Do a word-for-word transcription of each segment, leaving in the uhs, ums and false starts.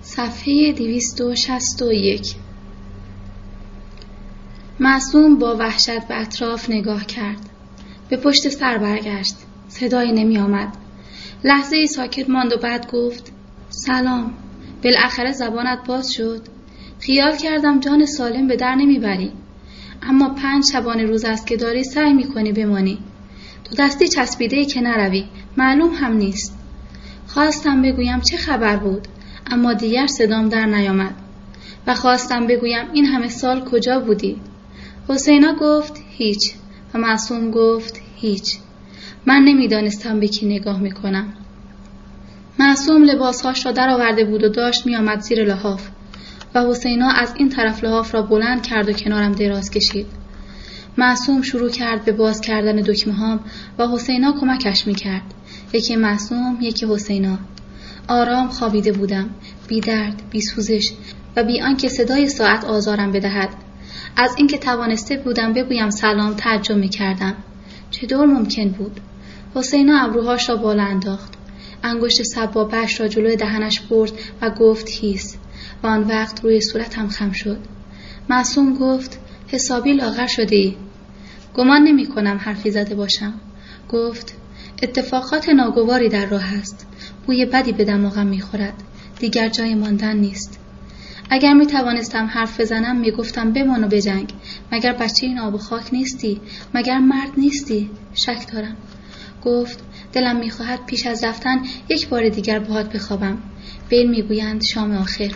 صفحه دویست و شصت و یک. معصوم با وحشت به اطراف نگاه کرد. به پشت سر برگشت. صدایی نمی آمد. لحظه ای ساکت ماند و بعد گفت سلام. بالاخره زبانت باز شد. خیال کردم جان سالم به در نمی بری. اما پنج شبانه روز است که داری سعی می کنی بمانی. تو دستی چسبیده ای که نروی. معلوم هم نیست. خواستم بگویم چه خبر بود، اما دیگر صدام در نیامد و خواستم بگویم این همه سال کجا بودی؟ حسینا گفت هیچ و معصوم گفت هیچ. من نمیدانستم به کی نگاه میکنم. معصوم لباسهاش را در آورده بود و داشت میآمد زیر لحاف و حسینا از این طرف لحاف را بلند کرد و کنارم دراز کشید. معصوم شروع کرد به باز کردن دکمه هام و حسینا کمکش میکرد. یکی معصوم، یکی حسینا. آرام خوابیده بودم، بی درد، بی سوزش و بی آنکه صدای ساعت آزارم بدهد. از اینکه توانسته بودم بگویم سلام تعجب می‌کردم. چطور ممکن بود؟ حسینا ابروهاش را بالا انداخت. انگشت سبابه‌اش را جلوی دهنش برد و گفت هیس و آن وقت روی صورتم خم شد. معصوم گفت حسابی لاغر شدی. گمان نمی‌کنم حرفی زده باشم. گفت اتفاقات ناگواری در راه است. بوی بدی به دماغم می‌خورد. دیگر جای ماندن نیست. اگر می توانستم حرف بزنم می گفتم بمان و بجنگ. مگر بچه این آب و خاک نیستی؟ مگر مرد نیستی؟ شک دارم. گفت دلم می خواهد پیش از رفتن یک بار دیگر باهات بخوابم. بیل می گویند شام آخر.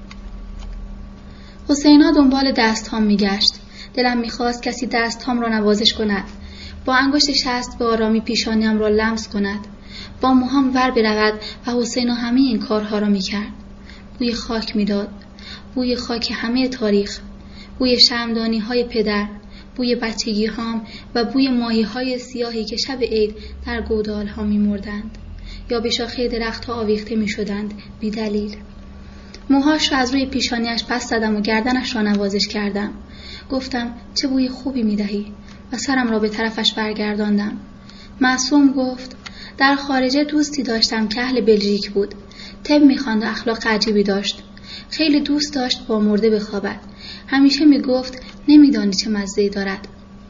حسینا دنبال دست هام می گشت. دلم می خواست کسی دست هام را نوازش کند. با انگشت شست به آرامی پیشانیم را لمس کند. با موهام ور برود و حسینا همه این کارها را می کرد. بوی خاک می داد. بوی خاک همه تاریخ، بوی شمعدانی های پدر، بوی بچگی هام و بوی ماهی های سیاهی که شب عید در گودال ها می مردند یا به شاخه درخت ها آویخته می شدند بی دلیل. موهاش را از روی پیشانیش پس زدم و گردنش را نوازش کردم. گفتم چه بوی خوبی می دهی و سرم را به طرفش برگرداندم. معصوم گفت در خارجه دوستی داشتم که اهل بلژیک بود. طب می خواند و اخلاق عجیبی داشت. خیلی دوست داشت با مرده بخوابد. همیشه می گفت نمیدانی چه مزه‌ای دارد.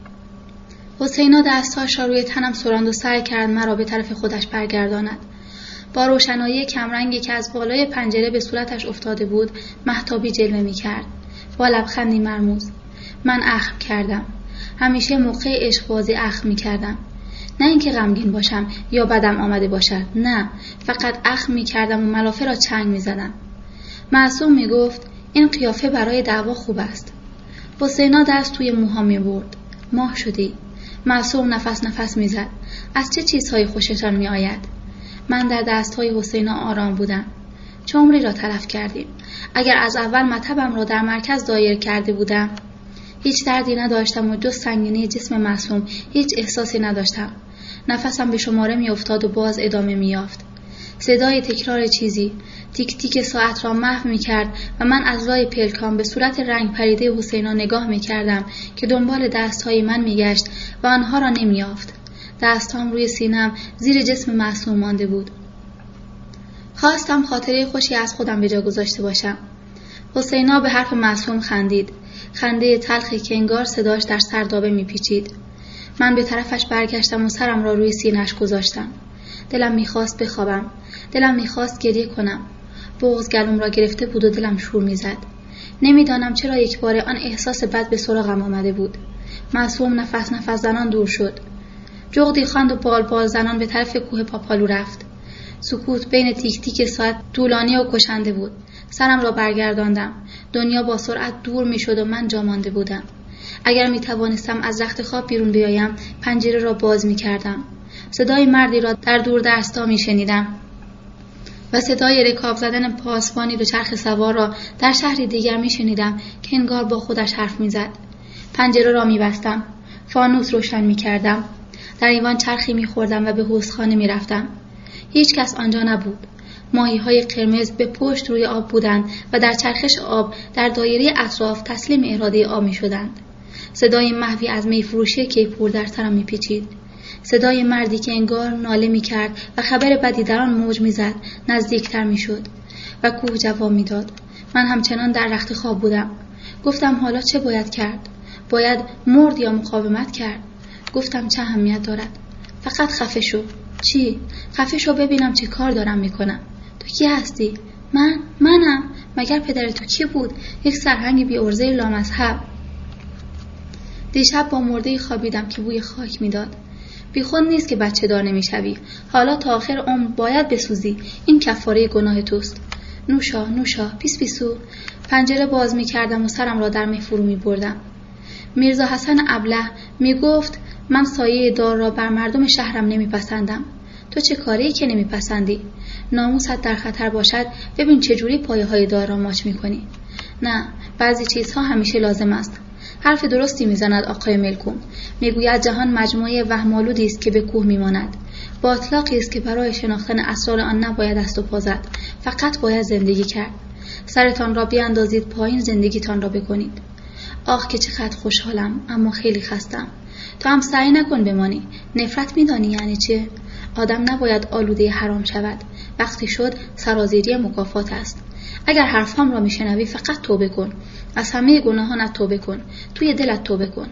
حسینا دستاش را روی تنم سراند و سعی کرد مرا به طرف خودش برگرداند. با روشنایی کمرنگی که از بالای پنجره به صورتش افتاده بود مهتابی جلوه می کرد. با لبخندی مرموز. من اخم کردم. همیشه موقع عشق‌بازی اخم می کردم. نه اینکه غمگین باشم یا بدم آمده باشد. نه، فقط اخم می کردم و ملافه را چنگ می زدم. معصوم می گفت این قیافه برای دعوا خوب است. حسینا دست توی موها می برد. ماه شدی. معصوم نفس نفس می زد. از چه چیزهایی خوشتان می آید؟ من در دستهای حسینا آرام بودم. چه عمری را تلف کردیم. اگر از اول مطبم را در مرکز دایر کرده بودم هیچ دردی نداشتم و جز سنگینی جسم معصوم هیچ احساسی نداشتم. نفسم به شماره می افتاد و باز ادامه می یافت. صدای تکرار چیزی تیک تیک ساعت را محو می کرد و من از لای پلکام به صورت رنگ پریده حسینا نگاه می کردم که دنبال دستهای من می گشت و آنها را نمی یافت. دستام روی سینم زیر جسم معصوم مانده بود. خواستم خاطره خوشی از خودم به جا گذاشته باشم. حسینا به حرف معصوم خندید. خنده تلخی که انگار صداش در سردابه می پیچید. من به طرفش برگشتم و سرم را روی سینه‌اش گذاشتم. دلم میخواست بخوابم. دلم میخواست گریه کنم. بغض گلوم را گرفته بود و دلم شور میزد. نمیدانم چرا یک بار آن احساس بد به سراغم آمده بود. معصوم نفس نفس زنان دور شد. جغدی خواند و بال بال زنان به طرف کوه پاپالو رفت. سکوت بین تیک تیک ساعت طولانی و کشنده بود. سرم را برگرداندم. دنیا با سرعت دور میشد و من جا مانده بودم. اگر میتوانستم از رخت خواب بیرون بیایم پنجره را باز میکردم. صدای مردی را در دور دستا می شنیدم و صدای رکاب زدن پاسبانی دوچرخه سوار را در شهری دیگر می شنیدم که انگار با خودش حرف می زد. پنجره را می بستم. فانوس روشن می کردم. در ایوان چرخی می خوردم و به حوضخانه می رفتم. هیچ کس آنجا نبود. ماهی های قرمز به پشت روی آب بودند و در چرخش آب در دایره اطراف تسلیم اراده آب می شدند. صدای محوی از میفروشی کیپور در سرم می پیچید. صدای مردی که انگار ناله می کرد و خبر بدی در آن موج می زد نزدیکتر می شد. و کوه جواب میداد. من همچنان در رخت خواب بودم. گفتم حالا چه باید کرد؟ باید مرد یا مقاومت کرد؟ گفتم چه اهمیت دارد؟ فقط خفه شو. چی؟ خفه شو ببینم چه کار دارم میکنم. تو کی هستی؟ من؟ منم؟ مگر پدر تو کی بود؟ یک سرهنگ بی عرضه لامذهب. دیشب با مرده خوابیدم که بوی خاک میداد. بی خود نیست که بچه دار نمیشوی. حالا تا آخر عمر باید بسوزی. این کفاره گناه توست. نوشا نوشا پیس پیسو. پنجره باز میکردم و سرم را در می فرو می بردم. میرزا حسن ابله میگفت من سایه دار را بر مردم شهرم نمیپسندم. تو چه کاری که نمیپسندی؟ ناموست در خطر باشد ببین چجوری پایه های دار را ماچ میکنی. نه، بعضی چیزها همیشه لازم است. حرف درستی میزند آقای ملکوم. میگوید جهان مجموعه وهم‌آلودی است که به کوه میماند. باطلاقی است که برای شناختن اسرار آن نباید دست و پا زد، فقط باید زندگی کرد. سرتان را بیاندازید پایین، زندگیتان را بکنید. آخ که چقدر خوشحالم، اما خیلی خستم. تو هم سعی نکن بمانی. نفرت میدانی یعنی چه؟ آدم نباید آلوده حرام شود. وقتی شد سرازیری مکافات است. اگر حرفام را میشنوی فقط توبه کن. از همه گناهانت توبه کن. توی دلت توبه کن.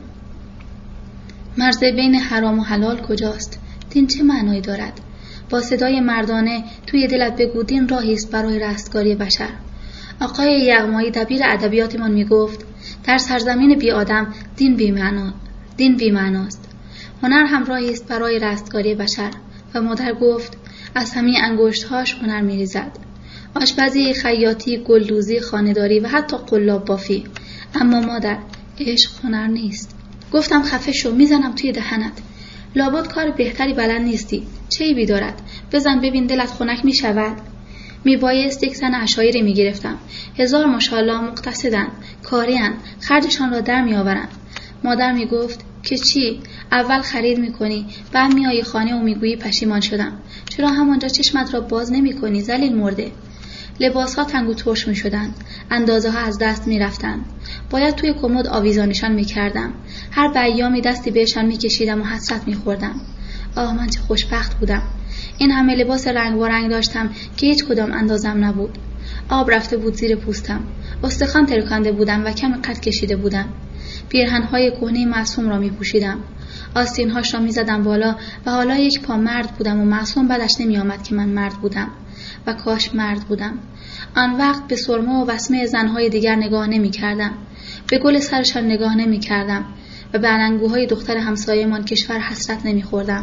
مرز بین حرام و حلال کجاست؟ دین چه معنایی دارد؟ با صدای مردانه توی دلت بگو دین راهی است برای رستگاری بشر. آقای یغمایی دبیر ادبیاتمان میگفت در سرزمین بی آدم دین بی معنا، دین بی معناست. هنر هم راهی است برای رستگاری بشر. و مادر گفت از همه انگشت‌هاش هنر می‌ریزد. آشپزی، خیاطی، گلدوزی، خانه‌داری و حتی قلاب بافی. اما مادر، عشق هنر نیست. گفتم خفه شو، میزنم توی دهنت. لابد کار بهتری بلد نیستی. چه عیبی دارد؟ بزن ببین دلت خنک میشود. میبایست یک زن عشایری میگرفتم. هزار ماشاءالله مقتصدن، کارین، خرجشان را در میآورند. مادر میگفت که چی؟ اول خرید میکنی، بعد میایی خانه و میگویی پشیمان شدم. چرا همانجا چشمت را باز نمیکنی ذلیل مرده؟ لباسها تنگ و ترش میشدند، اندازه ها از دست میرفتند. باید توی کمد آویزانشان میکردم. هر بیامی دستی بهشان میکشیدم و حسرت میخوردم. آه من چه خوشبخت بودم. این همه لباس رنگ و رنگ داشتم که هیچ کدام اندازم نبود. آب رفته بود زیر پوستم. استخوان ترکانده بودم و کمی قد کشیده بودم. پیرهن‌های کهنه معصوم را می‌پوشیدم. آستین‌هاش را می‌زدم بالا و حالا یک پا مرد بودم و معصوم بدش نمی‌آمد که من مرد بودم و کاش مرد بودم. آن وقت به سرمه و وسمه زن‌های دیگر نگاه نمی‌کردم. به گل سرشان نگاه نمی‌کردم و به علنگوهای دختر همسایه‌مان کشور حسرت نمی‌خوردم.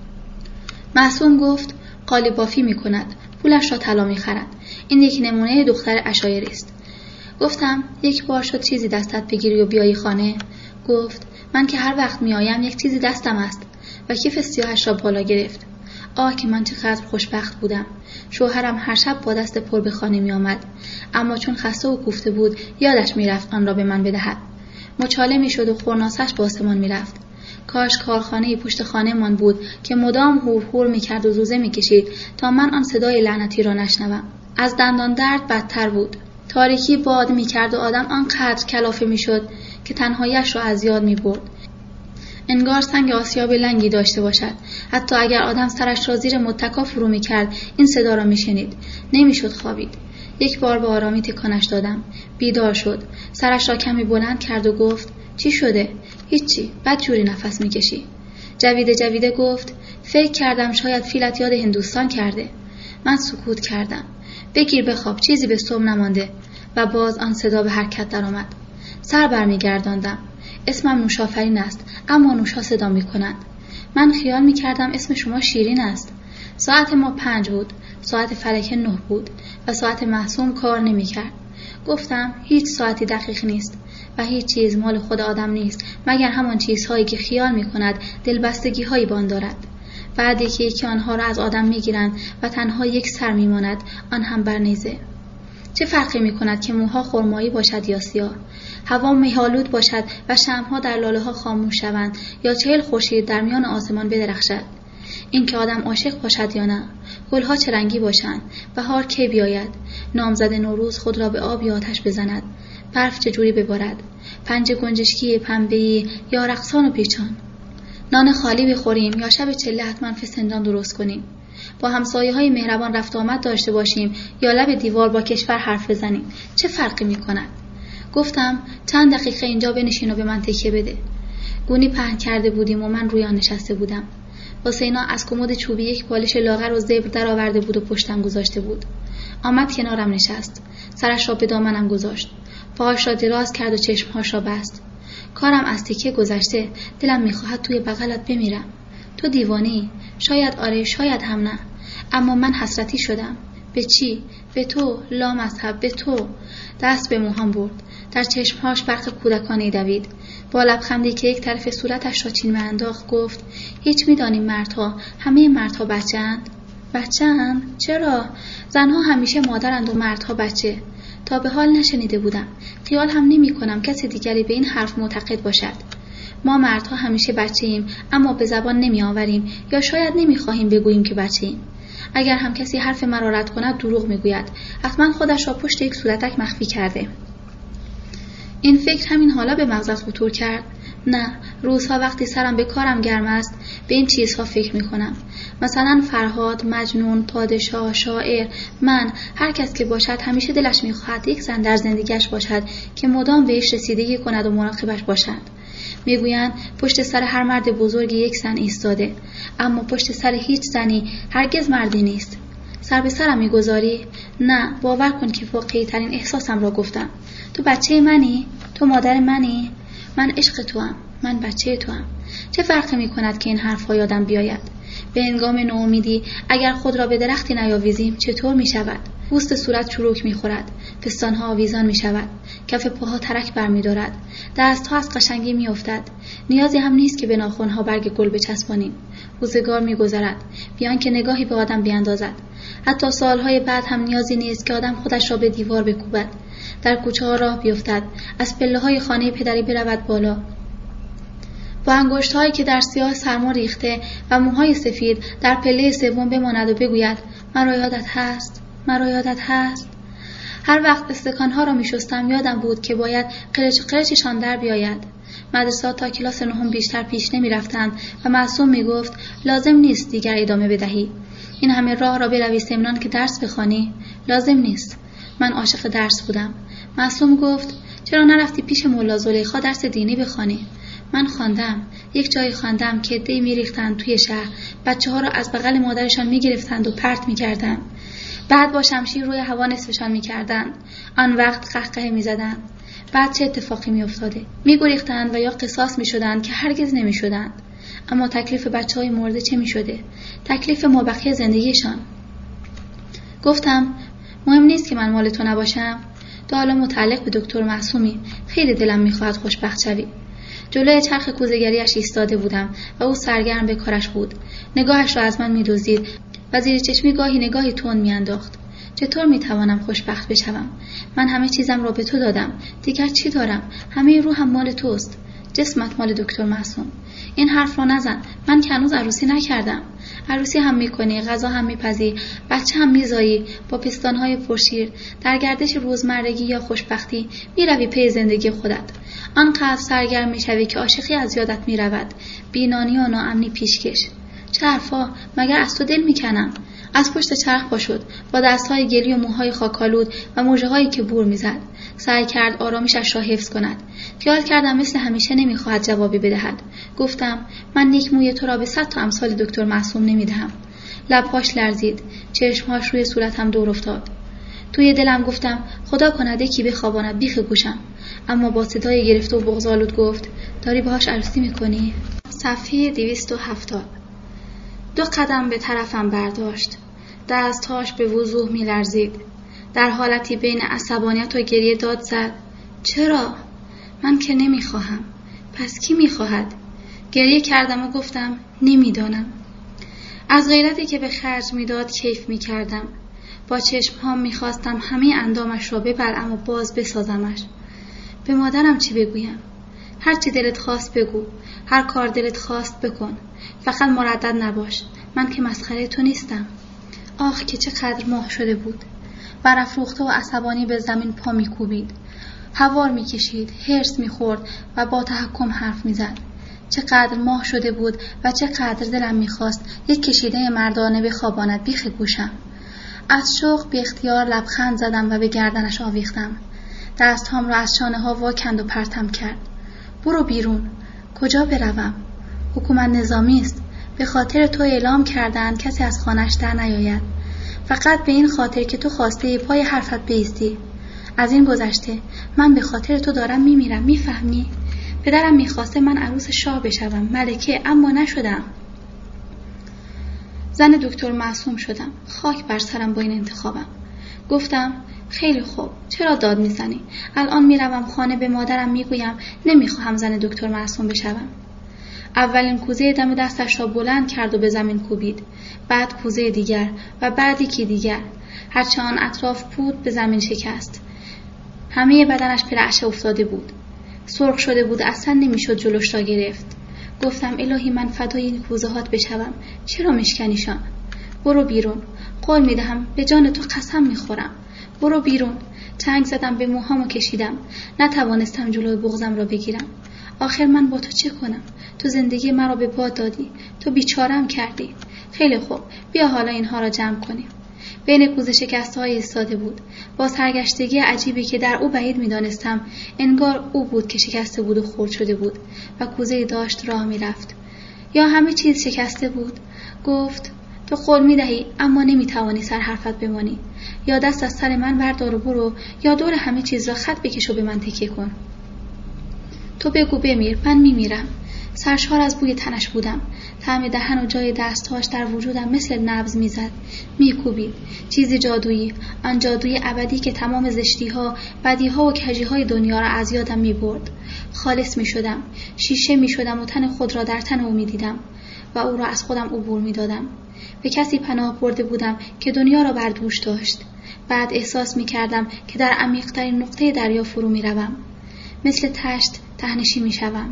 معصوم گفت قالی بافی می‌کند، پولش را طلا می‌خرد. این یک نمونه دختر عشایری است. گفتم یک بار شد چیزی دستت بگیری و بیایی خانه؟ گفت من که هر وقت میآیم یک چیزی دستم است و کیف سیاهش را بالا گرفت. آه که من چقدر خوشبخت بودم. شوهرم هر شب با دست پر به خانه می آمد، اما چون خسته و کوفته بود یادش می رفت آن را به من بدهد. مچاله می شد و خورناسش با آسمان می رفت. کاش کارخانه پشت خانه من بود که مدام هور هور می کرد و زوزه می کشید تا من آن صدای لعنتی را نشنوم. از دندان درد بدتر بود. تاریکی باد می کرد و آدم آنقدر کلافه می شد که تنهاییش را از یاد می برد. انگار سنگ آسیاب لنگی داشته باشد. حتی اگر آدم سرش را زیر متکا فرو می کرد این صدا را می شنید. نمی شد خوابید. یک بار به آرامی تکانش دادم. بیدار شد. سرش را کمی بلند کرد و گفت چی شده؟ هیچی، بد جوری نفس می کشی. جویده جویده گفت فکر کردم شاید فیلت یاد هندوستان کرده. من سکوت کردم. بگیر بخواب، چیزی به صبح نمانده. و باز آن صدا به حرکت در آمد. سر برمیگرداندم. اسمم نوشافرین است، اما نوشا صدا می کنند. من خیال می کردم اسم شما شیرین است. ساعت ما پنج بود، ساعت فلکه نه بود و ساعت معصوم کار نمی کرد. گفتم هیچ ساعتی دقیق نیست و هیچ چیز مال خود آدم نیست مگر همان چیزهایی که خیال می کند دلبستگی هایی بان دارد. بعدی که یکی آنها را از آدم می گیرند و تنها یک سر می ماند، آن هم بر نیزه. چه فرقی می کند که موها خرمایی باشد یا سیاه، هوا میه‌آلود باشد و شمع‌ها در لاله ها خاموش شوند یا چهل خورشید در میان آسمان بدرخشد؟ این که آدم عاشق باشد یا نه، گلها چه رنگی باشند، بهار کی بیاید، نامزد نوروز خود را به آب یا آتش بزند، برف چجوری ببارد، پنجه گنجشکی پنبه‌ای یا رقصان و پیچان. نان خالی بخوریم یا شب چله حتما فسنجان درست کنیم. با همسایه‌های مهربان رفت آمد داشته باشیم یا لب دیوار با کشور حرف بزنیم، چه فرقی می‌کند؟ گفتم چند دقیقه اینجا بنشین و به من تکیه بده. گونی پهن کرده بودیم و من روی آن نشسته بودم. حسینا از کمد چوبی یک بالش لاغر و زبر در آورده بود و پشتم گذاشته بود. آمد کنارم نشست. سرش را به دامنم گذاشت. پاهاش را دراز کرد و چشمهاش را بست. کارم از تکیه گذشته. دلم می‌خواهد توی بغلت بمیرم. تو دیوانی؟ شاید آره، شاید هم نه. اما من حسرتی شدم. به چی؟ به تو، لامذهب، به تو. دست به موهام برد. در چشمهاش برق کودکانه دوید. با لبخندی که یک طرف صورتش را چین انداخت گفت: هیچ می‌دانیم مردها، همه مردها بچه‌اند؟ بچه‌اند؟ چرا؟ زنها همیشه مادرند و مردها بچه. تا به حال نشنیده بودم. خیال هم نمی کنم کسی دیگری به این حرف معتقد باشد. ما مردها همیشه بچه‌ایم، اما به زبان نمی آوریم یا شاید نمی خواهیم بگوییم که بچه‌ایم. اگر هم کسی حرف مرا رد کند دروغ میگوید. حتما خودش را پشت یک صورتک مخفی کرده. این فکر همین حالا به مغزت خطور کرد؟ نه، روزها وقتی سرم به کارم گرم است به این چیزها فکر می کنم. مثلا فرهاد، مجنون، پادشاه، شاعر، من، هر کس که باشد همیشه دلش می خواهد یک زن در زندگیش باشد که مدام بهش رسیدگی کند و مراقبش باشد. میگویند پشت سر هر مرد بزرگی یک زن ایستاده، اما پشت سر هیچ زنی هرگز مردی نیست. سر به سرم میگذاری؟ نه، باور کن که واقعی ترین احساسم را گفتم. تو بچه منی؟ تو مادر منی؟ من عشق توام، من بچه توام. چه فرقی می کند که این حرف‌ها یادم بیاید؟ به هنگام ناامیدی اگر خود را به درختی نیاویزیم چطور می شود؟ پوست صورت چروک می خورد، پستانها آویزان می شود، کف پاها ترک بر می دارد، دستها از قشنگی می افتد. نیازی هم نیست که به ناخنها برگ گل بچسبانیم. روزگار می گذرد بیان که نگاهی به آدم بیاندازد. حتی سالهای بعد هم نیازی نیست که آدم خودش را به دیوار بکوبد، در کوچه ها راه بیفتد، از پله های خانه پدری برود بالا، با انگشت هایی که در سیاه سرما ریخته و موهای سفید در پله سوم بماند و بگوید مرا یادت هست، مرا یادت هست. هر وقت استکان ها را می شستم یادم بود که باید قرچ قرچشان در بیاید. مدرسه تا کلاس نهم بیشتر پیش نمی رفتند و معصوم می گفت لازم نیست دیگر ادامه بدهی. این همه راه را بروی سمنان که درس بخوانی؟ لازم نیست. من عاشق درس بودم. معصوم گفت چرا نرفتی پیش مولا زلیخا درس دینی بخوانی؟ من خواندم. یک جایی خواندم که عده‌ای میریختند توی شهر، بچه ها را از بغل مادرشان میگرفتند و پرت میکردند. بعد با شمشیر روی هوا نصفشان میکردند. آن وقت قهقه میزدند. بعد چه اتفاقی میافتاده؟ میگریختند و یا قصاص میشدند که هرگز نمیشدند. اما تکلیف بچه های مرده چه میشده؟ تکلیف مابقی زندگیشان. گفتم مهم نیست که من مال تو نباشم. تو حالا متعلق به دکتر معصومی. خیلی دلم میخواهد خوشبخت شوی. جلوی چرخ کوزه‌گری‌اش ایستاده بودم و او سرگرم به کارش بود. نگاهش را از من می‌دزدید و زیر چشمی گاهی نگاهی تند می‌انداخت. چطور می‌توانم خوشبخت بشوم؟ من همه چیزم را به تو دادم. دیگر چی دارم؟ همه روحم مال توست. جسمت مال دکتر معصوم. این حرف را نزن. من که هنوز عروسی نکردم. عروسی هم می‌کنی، غذا هم می‌پزی، بچه هم می‌زایی، با پستان‌های پرشیر در گردش روزمرگی یا خوشبختی می‌روی پی زندگی خودت. آنقدر سرگرم می‌شوی که عاشقی از یادت می‌رود، بینانی و ناامنی پیشکش. چه حرفا؟ مگر از تو دل می‌کنم؟ از پشت چرخ پا شد، با دست‌های گلی و موهای خاک‌آلود و مژه‌هایی که بور می‌زد. سعی کرد آرامشش را حفظ کند. خیال کردم مثل همیشه نمی‌خواهد جوابی بدهد. گفتم من نیک موی تو را به صد تا امثال دکتر معصوم نمی‌دهم. لب‌هاش لرزید، چشم‌هاش روی صورتم دور افتاد. توی دلم گفتم خدا کند یکی بخواباند بیخ گوشم. اما با صدای گرفته و بغض‌آلود گفت داری باهاش عروسی میکنی؟ صفحه دویست و هفتاد. دو قدم به طرفم برداشت. دستهاش به وضوح میلرزید. در حالتی بین عصبانیت و گریه داد زد چرا؟ من که نمیخواهم. پس کی میخواهد؟ گریه کردم و گفتم نمیدانم. از غیرتی که به خرج میداد کیف میکردم. با چشمهام میخواستم همه اندامش را ببلعم و باز بسازمش. به مادرم چی بگویم؟ هر چی دلت خواست بگو، هر کار دلت خواست بکن، فقط مردد نباش. من که مسخره تو نیستم. آخ که چقدر ماه شده بود. برافروخته و عصبانی به زمین پا میکوبید، هوار میکشید، هرس میخورد و با تحکم حرف میزد. چقدر ماه شده بود و چقدر دلم میخواست یک کشیده مردانه بخواباند بیخ گوشم. از شوق بی اختیار لبخند زدم و به گردنش آویختم. دستهام را از شانه ها واکند و پرتم کرد. برو بیرون. کجا بروم؟ حکومت نظامی است. به خاطر تو اعلام کردند کسی از خانه‌اش در نیاید. فقط به این خاطر که تو خواسته پای حرفت بایستی. از این گذشته من به خاطر تو دارم میمیرم، میفهمی؟ پدرم میخواسته من عروس شاه بشوم، ملکه، اما نشدم. زن دکتر معصوم شدم. خاک بر سرم با این انتخابم. گفتم خیلی خوب، چرا داد میزنی؟ الان میروم خانه، به مادرم میگویم نمیخواهم زن دکتر معصوم بشوم. اولین کوزه دم دستش را بلند کرد و به زمین کوبید. بعد کوزه دیگر و بعد یکی دیگر. هرچه آن اطراف بود به زمین شکست. همه بدنش به رعشه افتاده بود. سرخ شده بود، اصلا نمیشد جلوش را گرفت. گفتم الهی من فدای این کوزه هات بشوم، چرا میشکنیشان؟ برو بیرون. قول میدهم، به جان تو قسم میخورم. برو بیرون. چنگ زدم، به موهامو کشیدم. نتوانستم جلوی بغضم را بگیرم. آخر من با تو چه کنم؟ تو زندگی مرا به باد دادی. تو بیچارم کردی. خیلی خوب، بیا حالا اینها را جمع کنیم. بین کوزه شکسته های ایستاده بود. با سرگشتگی عجیبی که در او بعید می‌دانستم، انگار او بود که شکسته بود و خرد شده بود و کوزه داشت راه می‌رفت. یا همه چیز شکسته بود. گفت تو قول می‌دهی اما نمی‌توانی سر حرفت بمانی. یا دست از سر من بردار و برو، یا دور همه چیز را خط بکش و به من تکیه کن. تو بگو بمیر، من میمیرم. سرشار از بوی تنش بودم. طعم دهن و جای دستهاش در وجودم مثل نبض میزد، میکوبید. چیزی جادویی، آن جادوی ابدی که تمام زشتی‌ها، بدی‌ها و کژی‌های دنیا را از یادم میبرد. خالص میشدم، شیشه میشدم و تن خود را در تن او میدیدم و او را از خودم عبور میدادم. به کسی پناه برده بودم که دنیا را بر دوش داشت. بعد احساس میکردم که در عمیق‌ترین نقطه دریا فرو میروم. مثل تشت ته‌نشین میشوم.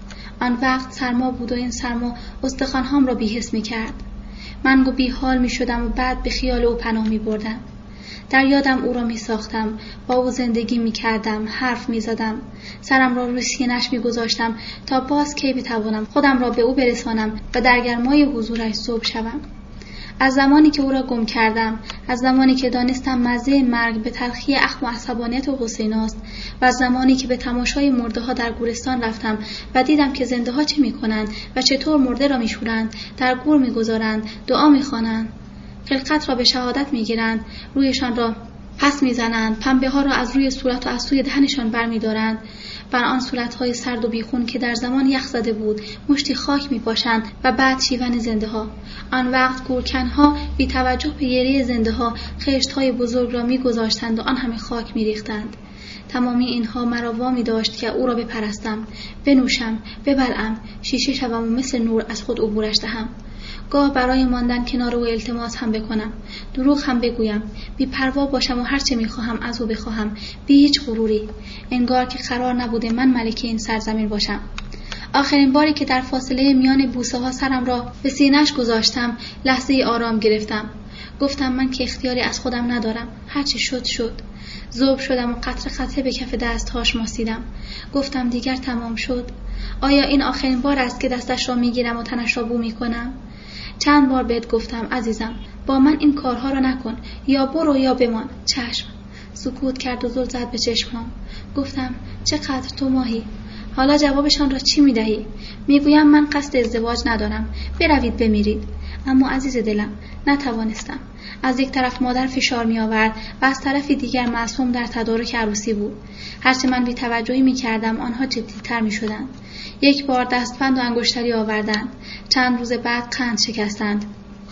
آن وقت سرما بود و این سرما استخوان‌هام را بی‌حس می‌کرد. من گو بی‌حال می‌شدم و بعد به خیال او پناه می‌بردم. در یادم او را می‌ساختم، با او زندگی می‌کردم، حرف می‌زدم، سرم را روی سینه‌اش می‌گذاشتم تا باز کی بتوانم خودم را به او برسانم و در گرمای حضورش ذوب شوم. از زمانی که او را گم کردم، از زمانی که دانستم مزه مرگ به تلخی اخم و عصبانیت حسین است، و از زمانی که به تماشای مرده ها در گورستان رفتم و دیدم که زنده ها چه می کنند و چطور مرده را می شورند، در گور می گذارند، دعا می خوانند، خلقت را به شهادت می گیرند، رویشان را پس می زنند، پنبه ها را از روی صورت و از سوی دهنشان بر می دارند، بر آن صورت‌های سرد و بیخون که در زمان یخ زده بود مشتی خاک می‌پاشند و بعد شیون زنده‌ها. آن وقت گورکن‌ها بی توجه به گریه زنده‌ها خشت‌های بزرگ را می‌گذاشتند و آن همه خاک می‌ریختند. تمامی اینها مرا وامی داشت که او را بپرستم، بنوشم، ببلعم، شیشه شوم و مثل نور از خود عبورش دهم. گاه برای ماندن کنار او التماس هم بکنم، دروغ هم بگویم، بی پروا باشم و هر چه میخواهم از او بخواهم، بی هیچ غروری، انگار که قرار نبوده من ملکه این سرزمین باشم. آخرین باری که در فاصله میان بوسه ها سرم را به سینه‌اش گذاشتم، لحظه ای آرام گرفتم. گفتم من که اختیاری از خودم ندارم، هر چه شد شد. ذوب شدم و قطره قطره به کف دستهاش ماسیدم. گفتم دیگر تمام شد. آیا این آخرین بار است که دستش را میگیرم و تنش را بو میکنم؟ چند بار بهت گفتم عزیزم، با من این کارها را نکن، یا برو یا بمان. چشم. سکوت کرد و زل زد به چشمام. گفتم چقدر تو ماهی. حالا جوابشان را چی میدهی؟ میگویم من قصد ازدواج ندارم، بروید بمیرید. اما عزیز دلم نتوانستم. از یک طرف مادر فشار می آورد و از طرف دیگر معصوم در تدارک عروسی بود. هرچه من بی توجهی می کردم آنها جدی‌تر می شدند. یک بار دستبند و انگشتری آوردند، چند روز بعد قند شکستند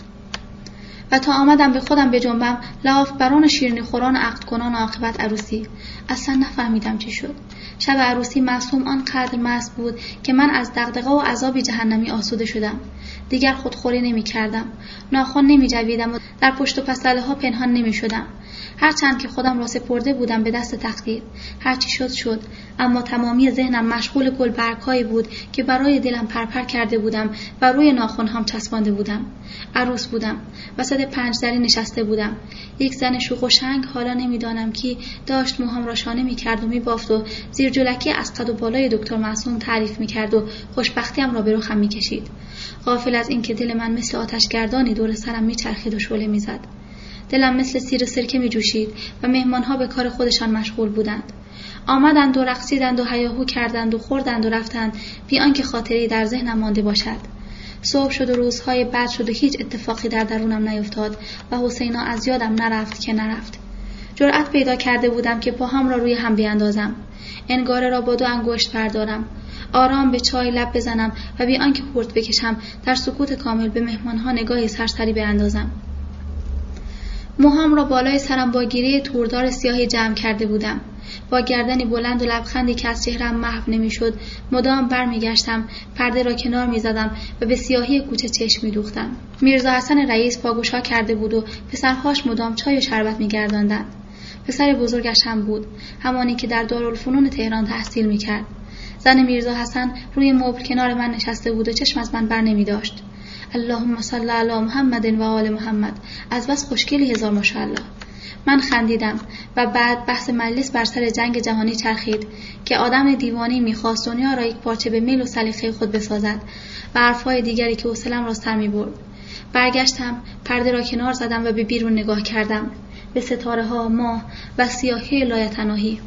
و تا آمدم به خودم به جنبم لاف بران شیرینی خوران و عقد کنان و عاقبت عروسی. اصلا نفهمیدم چی شد. شب عروسی معصوم آنقدر مست بود که من از دغدغه و عذاب جهنمی آسوده شدم. دیگر خودخوری نمی کردم، ناخن نمی جویدم و در پشت و پسله ها پنهان نمی شدم. هرچند که خودم را سپرده بودم به دست تقدیر، هرچی شد شد، اما تمامی ذهنم مشغول گلبرگ‌هایی بود که برای دلم پرپر کرده بودم و روی ناخن‌هام چسبانده بودم. عروس بودم، وسط پنج دری نشسته بودم. یک زن شوخ و شنگ، حالا نمیدانم کی، داشت موهام را شانه می‌کرد و می‌بافت و زیر جلکی از قد و بالای دکتر معصوم تعریف می‌کرد و خوشبختی‌ام را به رخم می‌کشید، غافل از اینکه دل من مثل آتشگردانی دور سرم می‌چرخید و شعله می‌زد. دلم مثل سیر سرکه می جوشید و مهمانها به کار خودشان مشغول بودند. آمدند و رقصیدند و هیاهو کردند و خوردند و رفتند بی آنکه خاطری در ذهنم مانده باشد. صبح شد و روزهای بعد شد و هیچ اتفاقی در درونم نیفتاد و حسینا از یادم نرفت که نرفت. جرأت پیدا کرده بودم که پاهام را روی هم بیاندازم، انگاره را با دو انگشت بردارم، آرام به چای لب بزنم و بی آنکه خورد بکشم در سکوت کامل به مهمانها نگاهی سرسری بیاندازم. موهام را بالای سرم با گیره توردار سیاهی جمع کرده بودم. با گردنی بلند و لبخندی که از چهره‌ام محو نمی‌شد، مدام برمیگشتم، پرده را کنار می‌زدم و به سیاهی کوچه چشم می‌دوختم. میرزا حسن رئیس پاگوشا کرده بود و پسرهاش مدام چای و شربت می‌گرداندند. پسر بزرگش هم بود، همانی که در دارالفنون تهران تحصیل می‌کرد. زن میرزا حسن روی مبل کنار من نشسته بود و چشم از من بر نمی‌داشت. اللهم صل علی محمد و آل محمد. از بس خوشگلی هزار ماشاءالله. من خندیدم و بعد بحث مجلس بر سر جنگ جهانی چرخید که آدم دیوانی میخواست دنیا را یک پارچه به میل و سلیقه خود بسازد و حرفهای دیگری که حوصله‌ام را سر میبرد. برگشتم، پرده را کنار زدم و به بیرون نگاه کردم، به ستاره ها، ماه و سیاهی لایتناهی.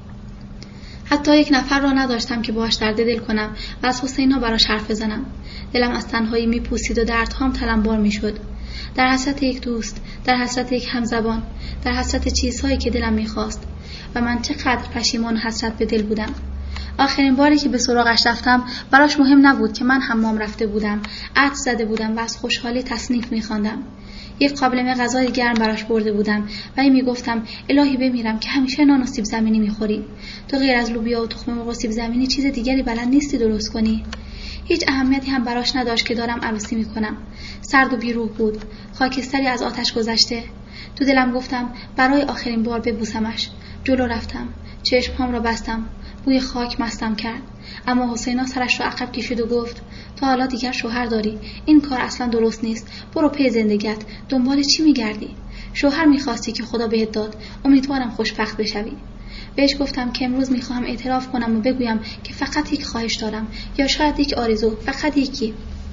حتی یک نفر را نداشتم که باهاش درد دل کنم و از حسینا براش حرف بزنم. دلم از تنهایی میپوسید و دردهام تلمبار میشد. در حسرت یک دوست، در حسرت یک همزبان، در حسرت چیزهایی که دلم میخواست و من چقدر پشیمان و حسرت به دل بودم. آخرین باری که به سراغش رفتم براش مهم نبود که من حمام رفته بودم، عطر زده بودم و از خوشحالی تصنیف میخواندم. یک قابلمه غذای گرم براش برده بودم و این میگفتم الهی بمیرم که همیشه نان و سیب زمینی میخوری. تو غیر از لوبیا و تخم مرغ و سیب زمینی چیز دیگری بلد نیستی درست کنی. هیچ اهمیتی هم براش نداشت که دارم عروسی میکنم. سرد و بیروح بود، خاکستری از آتش گذشته. تو دلم گفتم برای آخرین بار ببوسمش. جلو رفتم، چشمهام را بستم، بوی خاک مستم کرد. اما حسینا سرش را عقب کشید و گفت تا حالا دیگر شوهر داری، این کار اصلا درست نیست، برو پی زندگیت، دنبال چی میگردی؟ شوهر میخواستی که خدا بهت داد، امیدوارم خوشبخت بشوی. بهش گفتم که امروز میخواهم اعتراف کنم و بگویم که فقط یک خواهش دارم، یا شاید یک آرزو، فقط یکی.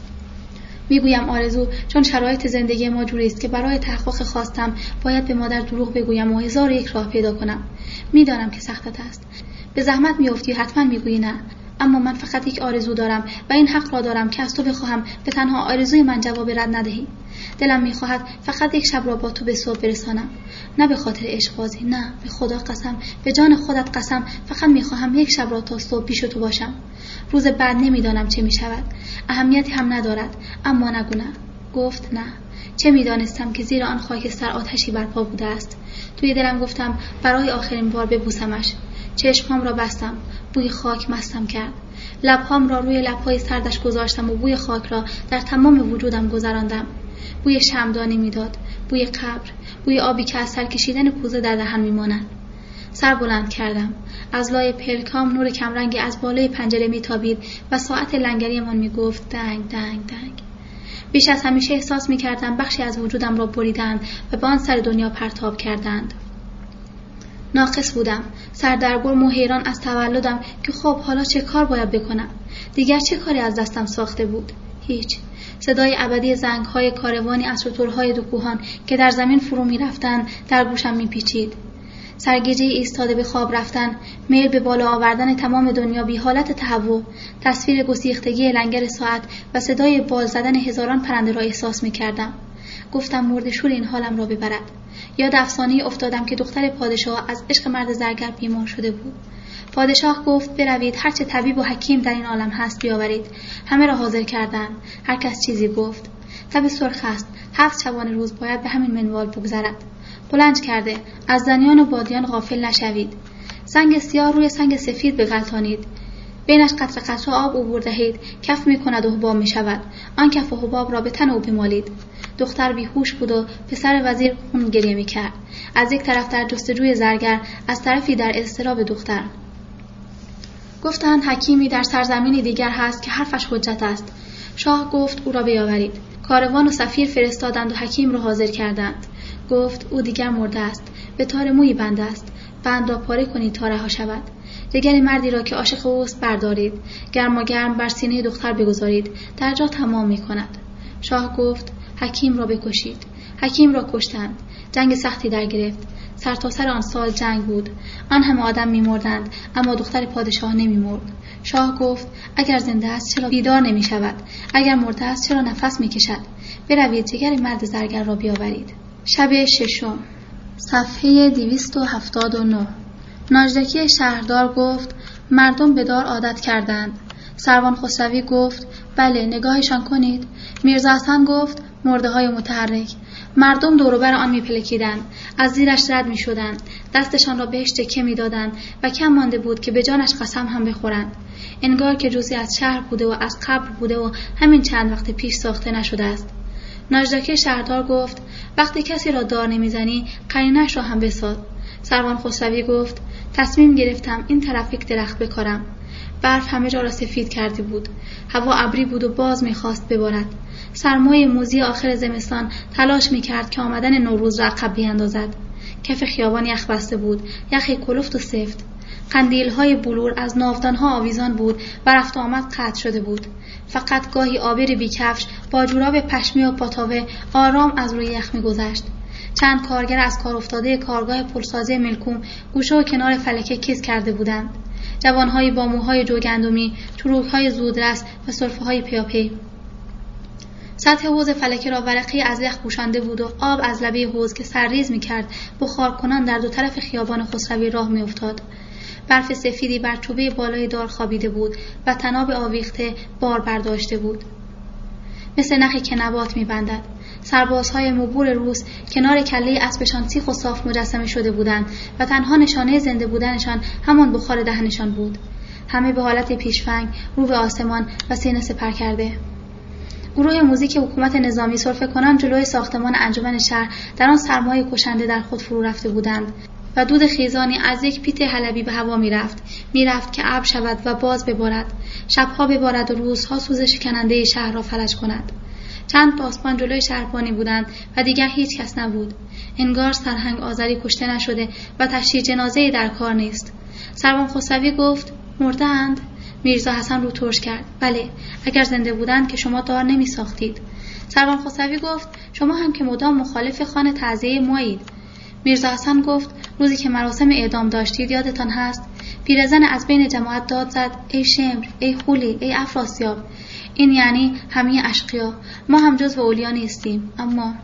میگویم آرزو چون شرایط زندگی ما جوری است که برای تحقق خواستم باید به مادر دروغ بگویم و هزار یک راه پیدا کنم. میدانم که سختت است، به زحمت میافتی، حتما میگویی نه، اما من فقط یک آرزو دارم و این حق را دارم که از تو بخواهم به تنها آرزوی من جواب رد ندهی. دلم میخواهد فقط یک شب را با تو به صبح برسانم، نه به خاطر عشق بازی، نه، به خدا قسم، به جان خودت قسم، فقط میخواهم یک شب را تا صبح پیش تو باشم. روز بعد نمیدانم چه میشود، اهمیتی هم ندارد، اما نگو نه. گفت نه. چه میدانستم که زیر آن خاکستر آتشی برپا بوده است. توی دلم گفتم برای آخرین بار ببوسمش. چشمهام را بستم، بوی خاک مستم کرد. لبهام را روی لبهای سردش گذاشتم و بوی خاک را در تمام وجودم گذراندم. بوی شمعدانی میداد، بوی قبر، بوی آبی که از سر کشیدن کوزه در دهن میماند. سر بلند کردم. از لای پلکام نور کمرنگی از بالای پنجره میتابید و ساعت لنگریمان میگفت دنگ دنگ دنگ. بیش از همیشه احساس میکردم بخشی از وجودم را بریدند و به آن سر دنیا پرتاب کردند. ناقص بودم، سردرگم و حیران از تولدم که خب حالا چه کار باید بکنم؟ دیگر چه کاری از دستم ساخته بود؟ هیچ. صدای ابدی زنگ‌های کاروانی از شترهای دو که در زمین فرو می‌رفتند در گوشم می‌پیچید. سرگیجه ایستاده به خواب رفتن، میل به بالا آوردن تمام دنیا بی حالت تهوع، تصویر گسیختگی لنگر ساعت و صدای بال زدن هزاران پرنده را احساس می‌کردم. گفتم مرد شور این حالم را ببرد. یاد افسانه‌ای افتادم که دختر پادشاه از عشق مرد زرگر بیمار شده بود. پادشاه گفت بروید هرچه طبیب و حکیم در این عالم هست بیاورید. همه را حاضر کردند. هر کس چیزی گفت. تب سرخ است. هفت شبانه روز باید به همین منوال بگذرد. قلنج کرده از زنیان و بادیان غافل نشوید. سنگ سیاه روی سنگ سفید بغلطانید. بینش قطره قطره آب عبور دهید. کف می کند و حباب می شود. آن کف و حباب را به تن او بمالید. دختر بیهوش بود و پسر وزیر خون گریه می‌کرد. از یک طرف در جستجوی زرگر، از طرفی در اضطراب دختر. گفتند حکیمی در سرزمینی دیگر هست که حرفش حجت است. شاه گفت او را بیاورید. کاروان و سفیر فرستادند و حکیم را حاضر کردند. گفت او دیگر مرده است، به تار مویی بنده است. بند را پاره کنید تا رها شود. دیگری مردی را که عاشق اوست بردارید، گرما گرم بر سینه دختر بگذارید، در جا تمام می کند. شاه گفت حکیم را بکشید. حکیم را کشتند. جنگ سختی در گرفت. سرتاسر آن سال جنگ بود. آن همه آدم می مردند، اما دختر پادشاه نمی مرد. شاه گفت اگر زنده است چرا بیدار نمی شود؟ اگر مرده است چرا نفس می کشد؟ بروید جگر مرد زرگر را بیاورید. شب ششم، صفحه دویست و هفتاد و نه. ناجدکی شهردار گفت مردم به دار عادت کردند. سروان خسروی گفت بله، نگاهشان کنید. میرزا حسن گفت مرده های متحرک. مردم دوروبر آن میپلکیدند، از زیرش رد میشدند، دستشان را بهش تکه میدادند و کم مانده بود که به جانش قسم هم بخورند. انگار که جزئی از شهر بوده و از قبر بوده و همین چند وقت پیش ساخته نشده است. ناجدکی شهردار گفت وقتی کسی را دار نمیزنی قرینش را هم بساز. سروان خسروی گفت تصمیم گرفتم این طرف یک درخت بکارم. برف همه جا را سفید کرده بود. هوا ابری بود و باز میخواست ببارد. سرمای موزی آخر زمستان تلاش میکرد که آمدن نوروز را عقب بیاندازد. کف خیابان یخ بسته بود، یخی کلفت و سفت. قندیل‌های بلور از ناودان‌ها آویزان بود و رفت آمد قطع شده بود. فقط گاهی آبر بیکفش با جوراب پشمی و پاتاوه آرام از روی یخ می‌گذشت. چند کارگر از کار افتاده کارگاه پلسازی ملکوم گوشه و کنار فلکه کیز کرده بودند. جوان‌هایی با موهای جوگندمی، چروک‌های زودرس و سرفه‌های پیاپی. سطح حوض فلکه را ورقی از یخ پوشانده بود و آب از لبه حوض که سرریز می‌کرد بخار کنان در دو طرف خیابان خسروی راه می‌افتاد. برف سفیدی بر چوبه بالای دار خوابیده بود و طناب آویخته بار برداشته بود. مثل نخی که نبات می‌بندد. سربازهای موبور روس کنار کله اسبشان سیخ و صاف مجسمه شده بودند و تنها نشانه زنده بودنشان همان بخار دهنشان بود. همه به حالت پیشفنگ رو به آسمان و سینه سپر کرده. گروه موزیک حکومت نظامی سرفه کنان جلوی ساختمان انجمن شهر در آن سرمای کشنده در خود فرو رفته بودند و دود خیزانی از یک پیت حلبی به هوا می رفت می رفت که ابر شود و باز ببارد، شبها ببارد و روزها سوزش کننده شهر را فلج کند. چند پاسبان جلوی شهربانی بودند و دیگر هیچ کس نبود. انگار سرهنگ آذری کشته نشده و تشییع جنازه‌ای در کار نیست. سروان خسروی گفت مرده اند؟ میرزا حسن رو ترش کرد. بله، اگر زنده بودند که شما دار نمی ساختید. سروان خسروی گفت شما هم که مدام مخالف خان تعزیه مایید. میرزا حسن گفت روزی که مراسم اعدام داشتید یادتان هست؟ پیرزن از بین جماعت داد زد ای شمر، ای خولی، ای افراسیاب. این یعنی همه اشقیا. ما هم جزو اولیا نیستیم، اما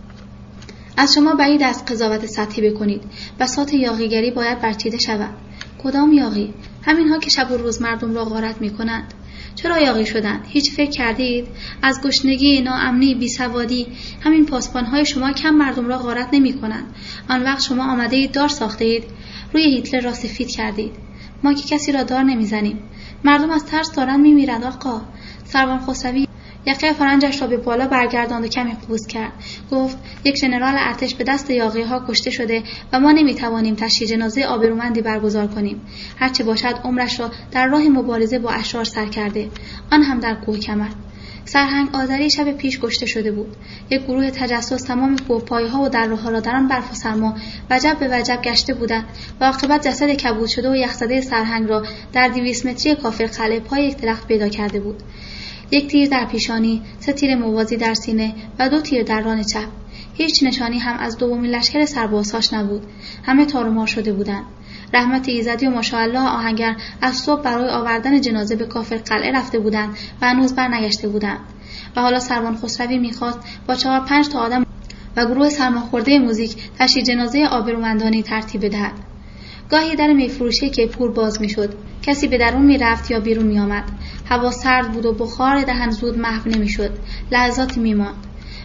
از شما بعید است قضاوت سطحی بکنید. بساط یاغیگری باید برچیده شود. کدام یاغی؟ همینها که شب و روز مردم را غارت می کنند. چرا یاغی شدند؟ هیچ فکر کردید؟ از گشنگی، ناامنی، بیسوادی همین پاسبانهای شما کم مردم را غارت نمی کنند. آن وقت شما آمده اید دار ساخته اید، روی هیتلر را سفید کردید. ما که کسی را دار نمی زنیم. مردم از ترس دارن می میرند آقا. سروان خسروی یقه فرنجش را به بالا برگرداند و کمی قوز کرد. گفت یک ژنرال ارتش به دست یاغی‌ها کشته شده و ما نمیتوانیم تشییع جنازه آبرومندی برگزار کنیم. هرچه باشد عمرش را در راه مبارزه با اشرار سر کرده، آن هم در کوه کمر. سرهنگ آذری شب پیش کشته شده بود. یک گروه تجسس تمام کوهپایه‌ها و دره‌ها را در آن برف و سرما وجب به وجب گشته بودند و عاقبت جسد کبود شده و یخزده سرهنگ را در دویست متری کافر قلعه پای یک درخت پیدا کرده بود. یک تیر در پیشانی، سه تیر موازی در سینه و دو تیر در ران چپ. هیچ نشانی هم از دومین لشکر سربازهاش نبود. همه تار و مار شده بودند. رحمت ایزدی و ماشاءالله آهنگر از صبح برای آوردن جنازه به کافر قلعه رفته بودند و هنوز برنگشته بودند. و حالا سروان خسروی میخواست با چهار پنج تا آدم و گروه سرماخورده موزیک تشییع جنازه آبرومندانه ترتیب دهد. گاهی در میفروشی که پور باز میشد، کسی به درون میرفت یا بیرون میآمد. هوا سرد بود و بخار دهن زود محو نمیشد. لحظاتی میماند.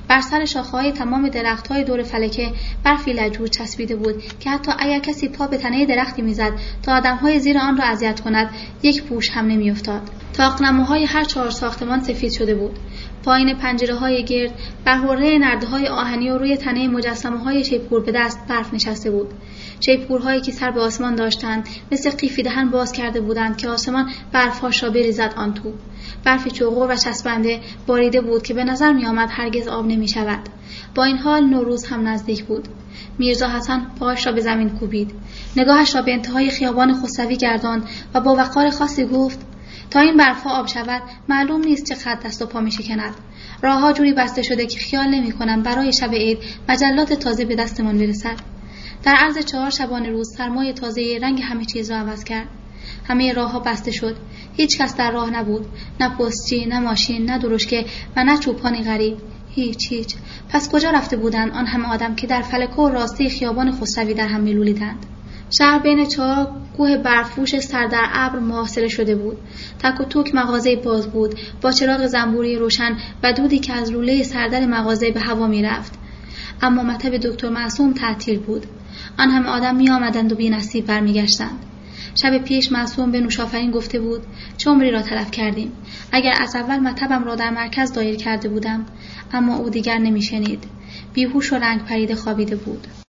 بر سر شاخه‌های تمام درخت‌های دور فلکه برفی لجوج چسبیده بود که حتی اگر کسی پا به تنه درختی می‌زد تا آدم‌های زیر آن را اذیت کند، یک پوش هم نمی‌افتاد. طاق‌نماهای هر چهار ساختمان سفید شده بود. پایین پنجره‌های گرد بر حوره نرده‌های آهنی و روی تنه مجسمه‌های شیپور به دست برف نشسته بود. شیپورهایی که سر به آسمان داشتند مثل قیفی دهن باز کرده بودند که آسمان برف‌هاش را بریزد آن تو. برفی چوغور و چسبنده باریده بود که به نظر می آمد هرگز آب نمی شود. با این حال نوروز هم نزدیک بود. میرزا حسن پاهاش را به زمین کوبید. نگاهش را به انتهای خیابان خسروی گرداند و با وقار خاصی گفت: تا این برفها آب شود معلوم نیست چه خط دست و پا می شکند. راهها جوری بسته شده که خیال نمی کنم برای شب عید مجلات تازه به دستمان برسد. در عرض چهار شبانه روز سرمای تازه رنگ همه چیز را عوض کرد. همه راهها بسته شد. هیچ کس در راه نبود. نه پستچی، نه ماشین، نه درشکه و نه چوپانی غریب. هیچ هیچ. پس کجا رفته بودند آن همه آدم که در فلک و راسته خیابان خسروی در هم میلولیدند؟ شهر بین چهار کوه برفپوش سر در ابر محاصره شده بود. تک و توک مغازه باز بود با چراغ زنبوری روشن و دودی که از لوله سردر مغازه به هوا میرفت. اما مطب دکتر معصوم تعطیل بود. آن همه آدم می آمدند و بی نصیب برمیگشتند. شب پیش معصوم به نوشافرین گفته بود: چه عمری را تلف کردیم. اگر از اول مطبم را در مرکز دایر کرده بودم. اما او دیگر نمی شنید. بیهوش و رنگ پریده خوابیده بود.